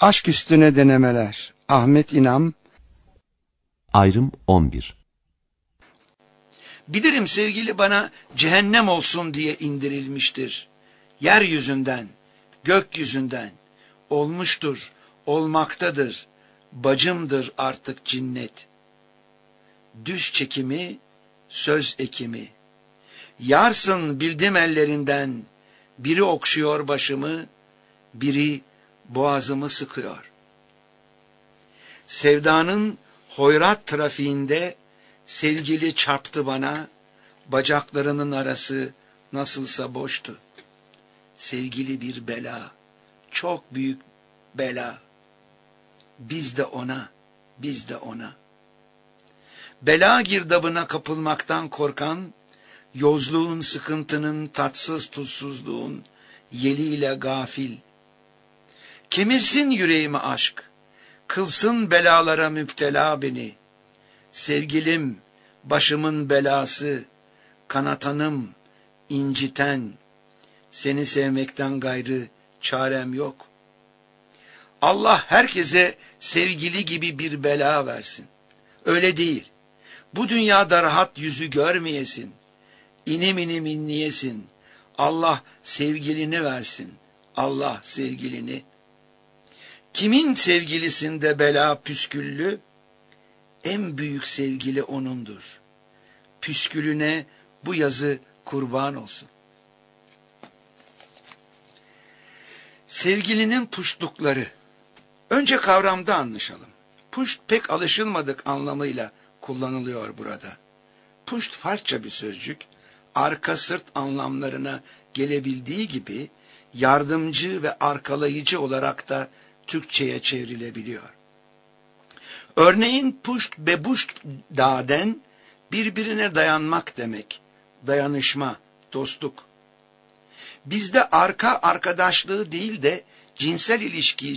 Aşk üstüne denemeler. Ahmet İnam. Ayrım 11. Bilirim sevgili bana cehennem olsun diye indirilmiştir. Yeryüzünden, gökyüzünden olmuştur, olmaktadır. Bacımdır artık cinnet. Düş çekimi, söz ekimi. Yarsın bildim ellerinden. Biri okşuyor başımı, biri boğazımı sıkıyor. Sevdanın hoyrat trafiğinde sevgili çarptı bana, bacaklarının arası nasılsa boştu. Sevgili bir bela, çok büyük bela. Biz de ona, biz de ona. Bela girdabına kapılmaktan korkan, yozluğun, sıkıntının, tatsız tuzsuzluğun yeliyle gafil. Kemirsin yüreğimi aşk, kılsın belalara müptela beni. Sevgilim, başımın belası, kanatanım, inciten, seni sevmekten gayrı çarem yok. Allah herkese sevgili gibi bir bela versin. Öyle değil. Bu dünyada rahat yüzü görmeyesin. İnim inim inleyesin. Allah sevgilini versin. Allah sevgilini. Kimin sevgilisinde bela püsküllü? En büyük sevgili O'nundur. Püskülüne bu yazı kurban olsun. Sevgilinin puştlukları. Önce kavramda anlaşalım. Puşt pek alışılmadık anlamıyla kullanılıyor burada. Puşt Farsça bir sözcük, arka sırt anlamlarına gelebildiği gibi yardımcı ve arkalayıcı olarak da Türkçe'ye çevrilebiliyor. Örneğin puşt bebuşt daden birbirine dayanmak demek, dayanışma, dostluk. Bizde arka arkadaşlığı değil de cinsel ilişkiyi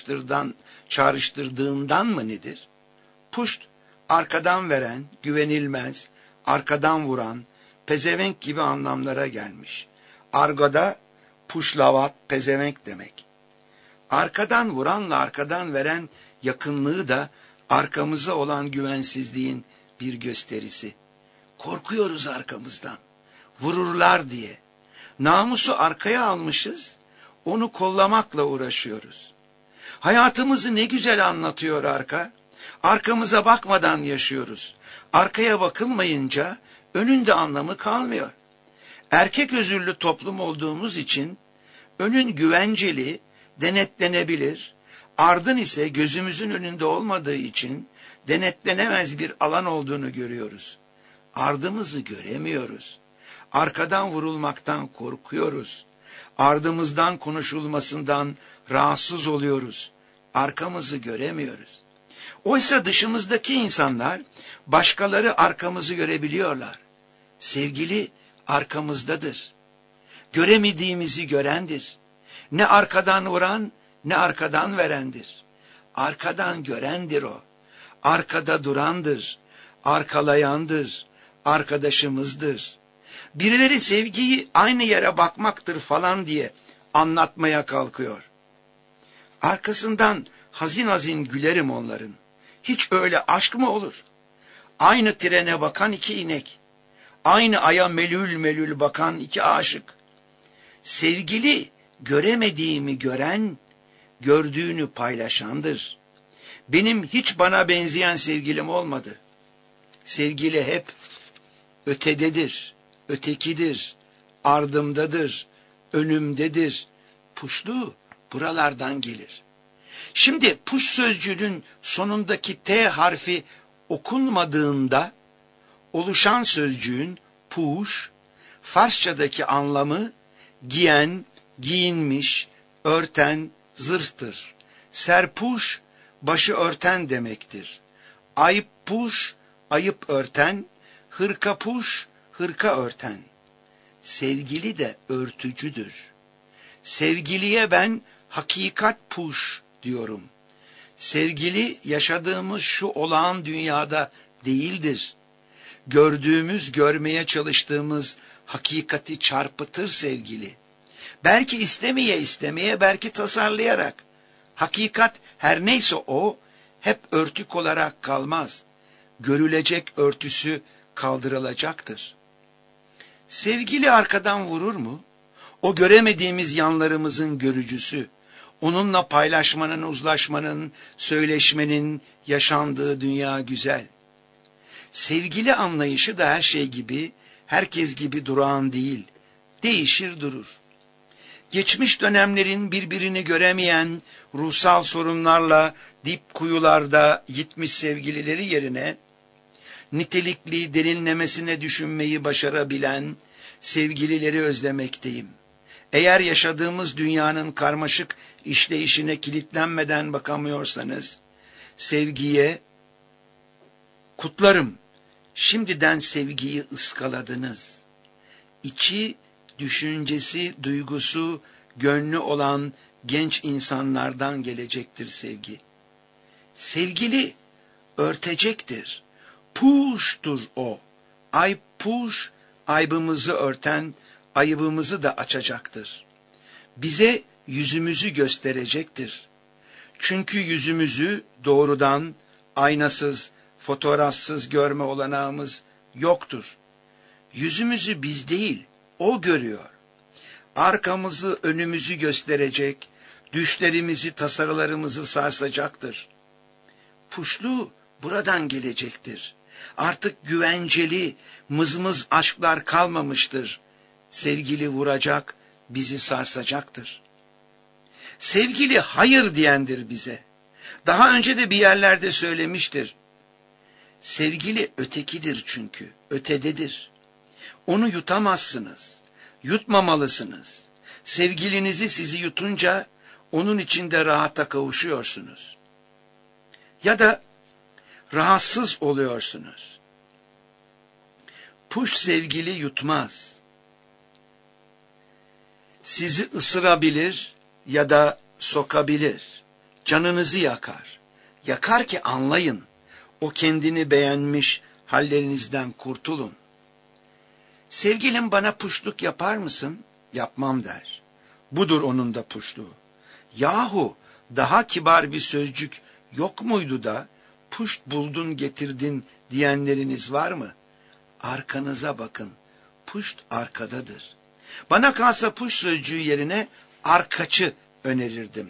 çağrıştırdığından mı nedir? Puşt, arkadan veren, güvenilmez, arkadan vuran, pezevenk gibi anlamlara gelmiş. Argoda puşlavat, pezevenk demek. Arkadan vuranla arkadan veren yakınlığı da arkamıza olan güvensizliğin bir gösterisi. Korkuyoruz arkamızdan, vururlar diye. Namusu arkaya almışız, onu kollamakla uğraşıyoruz. Hayatımızı ne güzel anlatıyor arka. Arkamıza bakmadan yaşıyoruz. Arkaya bakılmayınca önünde anlamı kalmıyor. Erkek özürlü toplum olduğumuz için önün güvenceli, denetlenebilir, ardın ise gözümüzün önünde olmadığı için denetlenemez bir alan olduğunu görüyoruz. Ardımızı göremiyoruz. Arkadan vurulmaktan korkuyoruz. Ardımızdan konuşulmasından rahatsız oluyoruz. Arkamızı göremiyoruz. Oysa dışımızdaki insanlar başkaları arkamızı görebiliyorlar. Sevgili arkamızdadır. Göremediğimizi görendir. Ne arkadan vuran ne arkadan verendir. Arkadan görendir o. Arkada durandır. Arkalayandır. Arkadaşımızdır. Birileri sevgiyi aynı yere bakmaktır falan diye anlatmaya kalkıyor. Arkasından hazin hazin gülerim onların. Hiç öyle aşk mı olur? Aynı trene bakan iki inek. Aynı aya melül melül bakan iki aşık. Sevgili göremediğimi gören, gördüğünü paylaşandır. Benim hiç bana benzeyen sevgilim olmadı. Sevgili hep ötededir, ötekidir, ardımdadır, önümdedir. Puşlu buralardan gelir. Şimdi puş sözcüğünün sonundaki T harfi okunmadığında oluşan sözcüğün puş, Farsçadaki anlamı giyen, giyinmiş, örten, zırhtır. Serpuş, başı örten demektir. Ayıp puş, ayıp örten, hırka puş, hırka örten. Sevgili de örtücüdür. Sevgiliye ben hakikat puş diyorum. Sevgili yaşadığımız şu olağan dünyada değildir. Gördüğümüz, görmeye çalıştığımız hakikati çarpıtır sevgili. Belki istemeye, belki tasarlayarak. Hakikat her neyse o, hep örtük olarak kalmaz. Görülecek örtüsü kaldırılacaktır. Sevgili arkadan vurur mu? O göremediğimiz yanlarımızın görücüsü. Onunla paylaşmanın, uzlaşmanın, söyleşmenin yaşandığı dünya güzel. Sevgili anlayışı da her şey gibi, herkes gibi durağan değil. Değişir durur. Geçmiş dönemlerin birbirini göremeyen ruhsal sorunlarla dip kuyularda gitmiş sevgilileri yerine, nitelikli derinlemesine düşünmeyi başarabilen sevgilileri özlemekteyim. Eğer yaşadığımız dünyanın karmaşık işleyişine kilitlenmeden bakamıyorsanız, sevgiye kutlarım. Şimdiden sevgiyi ıskaladınız. İçi, düşüncesi, duygusu, gönlü olan genç insanlardan gelecektir sevgi. Sevgili örtecektir. Puştur o. Ay puş, aybımızı örten, ayıbımızı da açacaktır. Bize yüzümüzü gösterecektir. Çünkü yüzümüzü doğrudan, aynasız, fotoğrafsız görme olanağımız yoktur. Yüzümüzü biz değil, o görüyor. Arkamızı, önümüzü gösterecek, düşlerimizi, tasarılarımızı sarsacaktır. Puşlu buradan gelecektir. Artık güvenceli, mızmız aşklar kalmamıştır. Sevgili vuracak, bizi sarsacaktır. Sevgili hayır diyendir bize. Daha önce de bir yerlerde söylemiştir. Sevgili ötekidir çünkü, ötededir. Onu yutamazsınız, yutmamalısınız. Sevgilinizi sizi yutunca onun içinde rahata kavuşuyorsunuz. Ya da rahatsız oluyorsunuz. Puş sevgili yutmaz. Sizi ısırabilir ya da sokabilir. Canınızı yakar. Yakar ki anlayın. O kendini beğenmiş hallerinizden kurtulun. Sevgilim bana puşluk yapar mısın? Yapmam der. Budur onun da puşluğu. Yahu daha kibar bir sözcük yok muydu da puşt buldun getirdin diyenleriniz var mı? Arkanıza bakın. Puşt arkadadır. Bana kalsa puş sözcüğü yerine arkaçı önerirdim.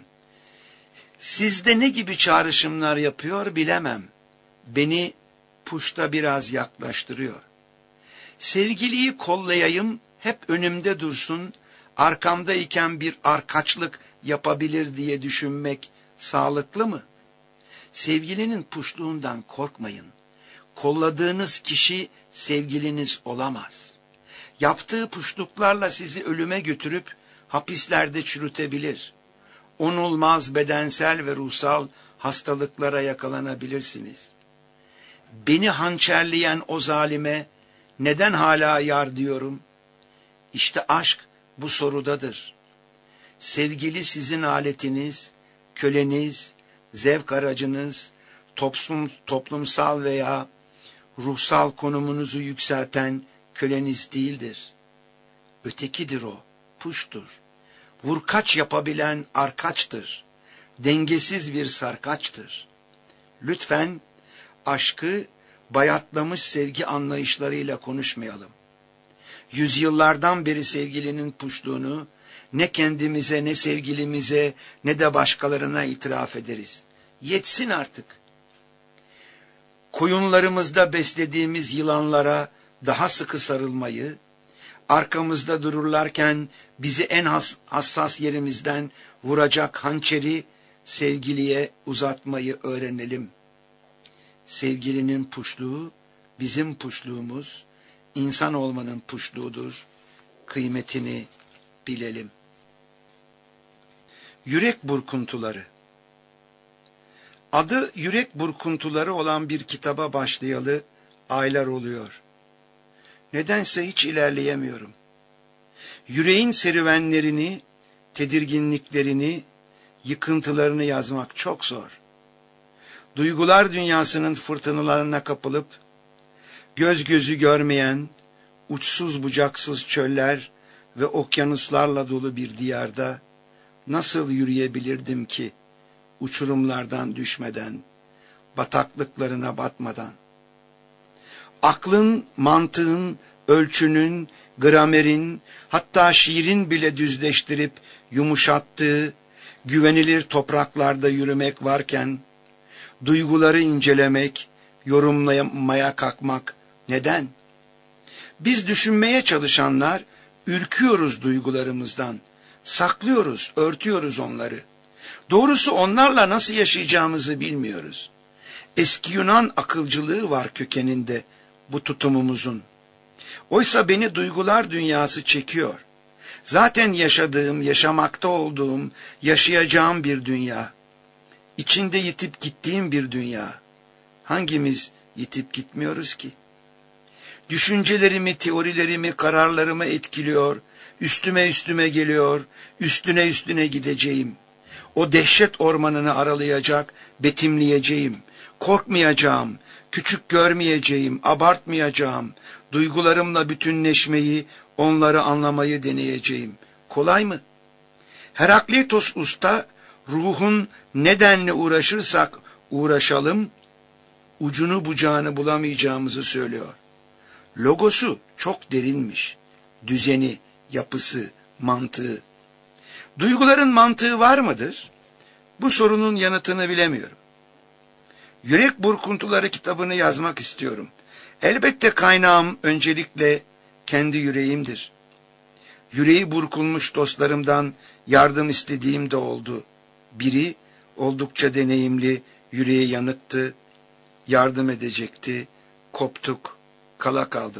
Sizde ne gibi çağrışımlar yapıyor bilemem. Beni puşta biraz yaklaştırıyor. Sevgiliyi kollayayım, hep önümde dursun, arkamdayken bir arkaçlık yapabilir diye düşünmek sağlıklı mı? Sevgilinin puşluğundan korkmayın. Kolladığınız kişi sevgiliniz olamaz. Yaptığı puşluklarla sizi ölüme götürüp hapislerde çürütebilir. Onulmaz bedensel ve ruhsal hastalıklara yakalanabilirsiniz. Beni hançerleyen o zalime neden hala yar diyorum? İşte aşk bu sorudadır. Sevgili sizin aletiniz, köleniz, zevk aracınız, toplumsal veya ruhsal konumunuzu yükselten köleniz değildir. Ötekidir o, puştur. Vurkaç yapabilen arkaçtır. Dengesiz bir sarkaçtır. Lütfen aşkı bayatlamış sevgi anlayışlarıyla konuşmayalım. Yüzyıllardan beri sevgilinin puşluğunu ne kendimize, ne sevgilimize, ne de başkalarına itiraf ederiz. Yetsin artık. Koyunlarımızda beslediğimiz yılanlara daha sıkı sarılmayı, arkamızda dururlarken bizi en hassas yerimizden vuracak hançeri sevgiliye uzatmayı öğrenelim. Sevgilinin puşluğu bizim puşluğumuz, insan olmanın puşluğudur. Kıymetini bilelim. Yürek burkuntuları. Adı Yürek Burkuntuları olan bir kitaba başlayalı aylar oluyor. Nedense hiç ilerleyemiyorum. Yüreğin serüvenlerini, tedirginliklerini, yıkıntılarını yazmak çok zor. Duygular dünyasının fırtınalarına kapılıp, göz gözü görmeyen, uçsuz bucaksız çöller ve okyanuslarla dolu bir diyarda nasıl yürüyebilirdim ki uçurumlardan düşmeden, bataklıklarına batmadan. Aklın, mantığın, ölçünün, gramerin, hatta şiirin bile düzleştirip yumuşattığı, güvenilir topraklarda yürümek varken, duyguları incelemek, yorumlamaya kalkmak neden? Biz düşünmeye çalışanlar ürküyoruz duygularımızdan, saklıyoruz, örtüyoruz onları. Doğrusu onlarla nasıl yaşayacağımızı bilmiyoruz. Eski Yunan akılcılığı var kökeninde bu tutumumuzun. Oysa beni duygular dünyası çekiyor. Zaten yaşadığım, yaşamakta olduğum, yaşayacağım bir dünya. İçinde yitip gittiğim bir dünya. Hangimiz yitip gitmiyoruz ki? Düşüncelerimi, teorilerimi, kararlarımı etkiliyor, üstüme geliyor, üstüne gideceğim. O dehşet ormanını aralayacak, betimleyeceğim. Korkmayacağım, küçük görmeyeceğim, abartmayacağım. Duygularımla bütünleşmeyi, onları anlamayı deneyeceğim. Kolay mı? Herakleitos Usta, ruhun nedenle uğraşırsak uğraşalım, ucunu bucağını bulamayacağımızı söylüyor. Logosu çok derinmiş. Düzeni, yapısı, mantığı. Duyguların mantığı var mıdır? Bu sorunun yanıtını bilemiyorum. Yürek Burkuntuları kitabını yazmak istiyorum. Elbette kaynağım öncelikle kendi yüreğimdir. Yüreği burkulmuş dostlarımdan yardım istediğim de oldu. Biri oldukça deneyimli, yüreği yanıttı, yardım edecekti, koptuk, kala kaldım.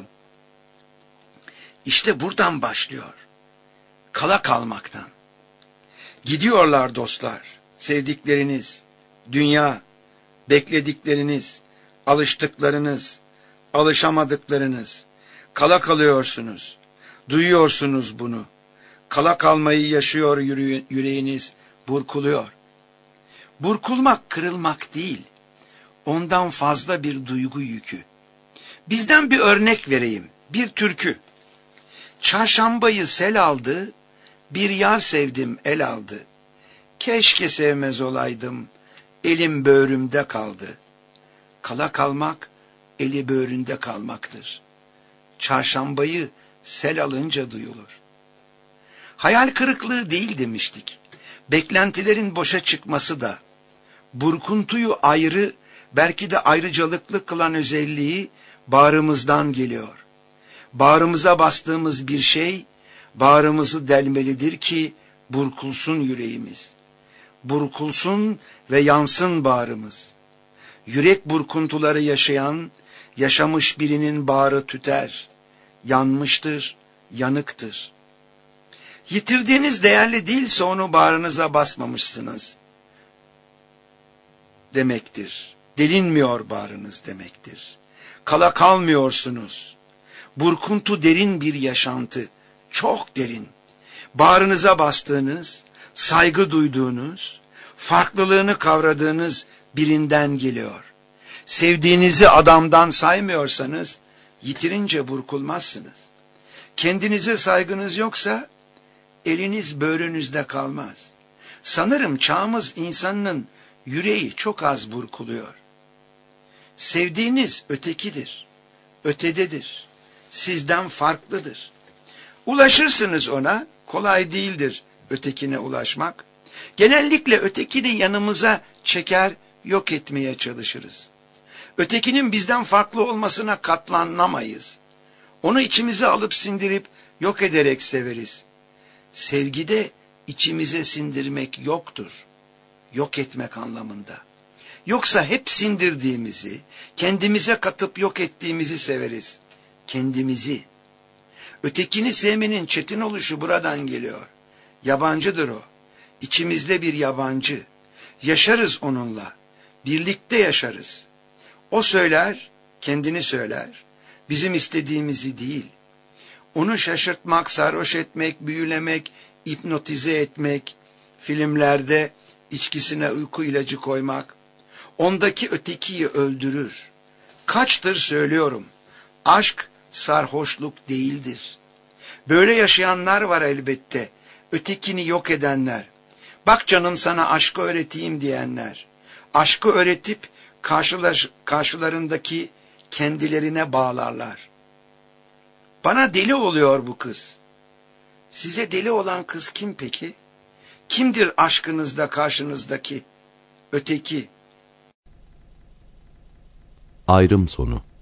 İşte buradan başlıyor. Kala kalmaktan. Gidiyorlar dostlar, sevdikleriniz, dünya, bekledikleriniz, alıştıklarınız, alışamadıklarınız. Kala kalıyorsunuz, duyuyorsunuz bunu. Kala kalmayı yaşıyor yüreğiniz, burkuluyor. Burkulmak kırılmak değil, ondan fazla bir duygu yükü. Bizden bir örnek vereyim, bir türkü. Çarşambayı sel aldı, bir yar sevdim el aldı. Keşke sevmez olaydım, elim böğrümde kaldı. Kala kalmak, eli böğründe kalmaktır. Çarşambayı sel alınca duyulur. Hayal kırıklığı değil demiştik. Beklentilerin boşa çıkması da, burkuntuyu ayrı, belki de ayrıcalıklı kılan özelliği bağrımızdan geliyor. Bağrımıza bastığımız bir şey, bağrımızı delmelidir ki burkulsun yüreğimiz. Burkulsun ve yansın bağrımız. Yürek burkuntuları yaşayan, yaşamış birinin bağrı tüter. Yanmıştır, yanıktır. Yitirdiğiniz değerli değilse onu bağrınıza basmamışsınız demektir. Delinmiyor bağrınız demektir. Kala kalmıyorsunuz. Burkuntu derin bir yaşantı, çok derin. Bağrınıza bastığınız, saygı duyduğunuz, farklılığını kavradığınız birinden geliyor. Sevdiğinizi adamdan saymıyorsanız, yitirince burkulmazsınız. Kendinize saygınız yoksa, eliniz böğrünüzde kalmaz. Sanırım çağımız insanının yüreği çok az burkuluyor. Sevdiğiniz ötekidir, ötededir, sizden farklıdır. Ulaşırsınız ona, kolay değildir ötekine ulaşmak. Genellikle ötekini yanımıza çeker, yok etmeye çalışırız. Ötekinin bizden farklı olmasına katlanamayız. Onu içimize alıp sindirip yok ederek severiz. Sevgide içimize sindirmek yoktur. Yok etmek anlamında. Yoksa hep sindirdiğimizi, kendimize katıp yok ettiğimizi severiz. Kendimizi. Ötekini sevmenin çetin oluşu buradan geliyor. Yabancıdır o. İçimizde bir yabancı. Yaşarız onunla. Birlikte yaşarız. O söyler, kendini söyler. Bizim istediğimizi değil. Onu şaşırtmak, sarhoş etmek, büyülemek, hipnotize etmek, filmlerde içkisine uyku ilacı koymak, ondaki ötekiyi öldürür. Kaçtır söylüyorum, aşk sarhoşluk değildir. Böyle yaşayanlar var elbette, ötekini yok edenler. Bak canım sana aşkı öğreteyim diyenler, aşkı öğretip karşılarındaki kendilerine bağlarlar. Bana deli oluyor bu kız. Size deli olan kız kim peki? Kimdir aşkınızda karşınızdaki, öteki? Ayrım sonu.